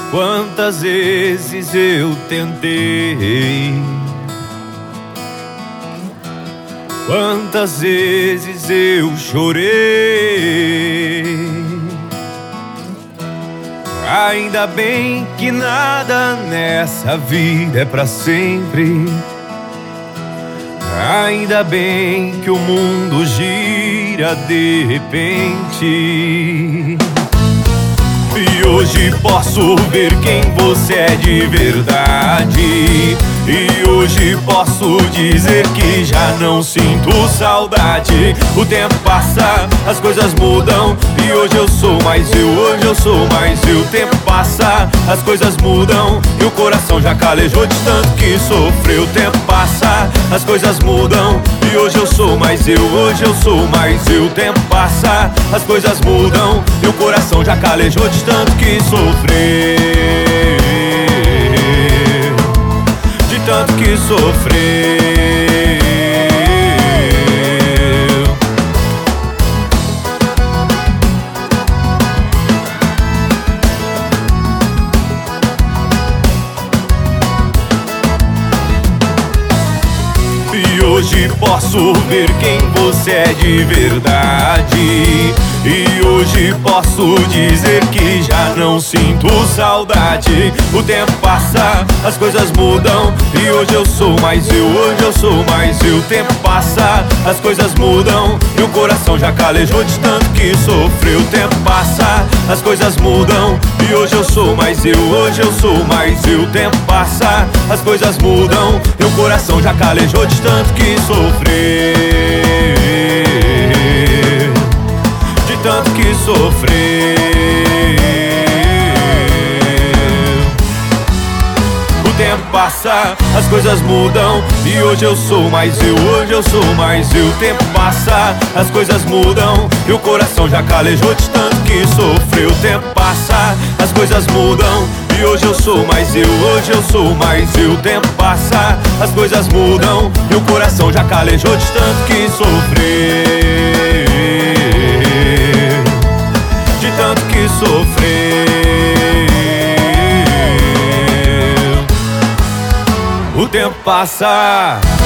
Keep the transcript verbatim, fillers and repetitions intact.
Quantas vezes eu tentei, quantas vezes eu chorei. Ainda bem que nada nessa vida é pra sempre. Ainda bem que o mundo gira de repente. E hoje posso ver quem você é de verdade. E hoje posso dizer que já não sinto saudade. O tempo passa, as coisas mudam, e hoje eu sou mais eu, hoje eu sou mais eu. O tempo passa, as coisas mudam, e o coração já calejou de tanto que sofreu. O tempo passa, as coisas mudam, e hoje eu sou mais eu, hoje eu sou mais eu. O tempo passa, as coisas mudam, e o coração já calejou de tanto que sofreu. De tanto que sofreu. E hoje posso ver quem você é de verdade. E hoje posso dizer que já não sinto saudade. O tempo passa, as coisas mudam, e hoje eu sou mais eu, hoje eu sou mais eu. O tempo passa, as coisas mudam, e o coração já calejou de tanto que sofreu. O tempo passa, as coisas mudam, e hoje eu sou mais eu, hoje eu sou mais eu. O tempo passa, as coisas mudam, e o coração já calejou de tanto que sofreu. Tanto que sofreu. O tempo passa, as coisas mudam, e hoje eu sou mais eu, hoje eu sou mais eu. O tempo passa, as coisas mudam, e o coração já calejou de tanto que sofreu. O tempo passa, as coisas mudam, e hoje eu sou mais eu, hoje eu sou mais eu. O tempo passa, as coisas mudam, e o coração já calejou de tanto que sofreu. Tanto que sofreu. O tempo passa.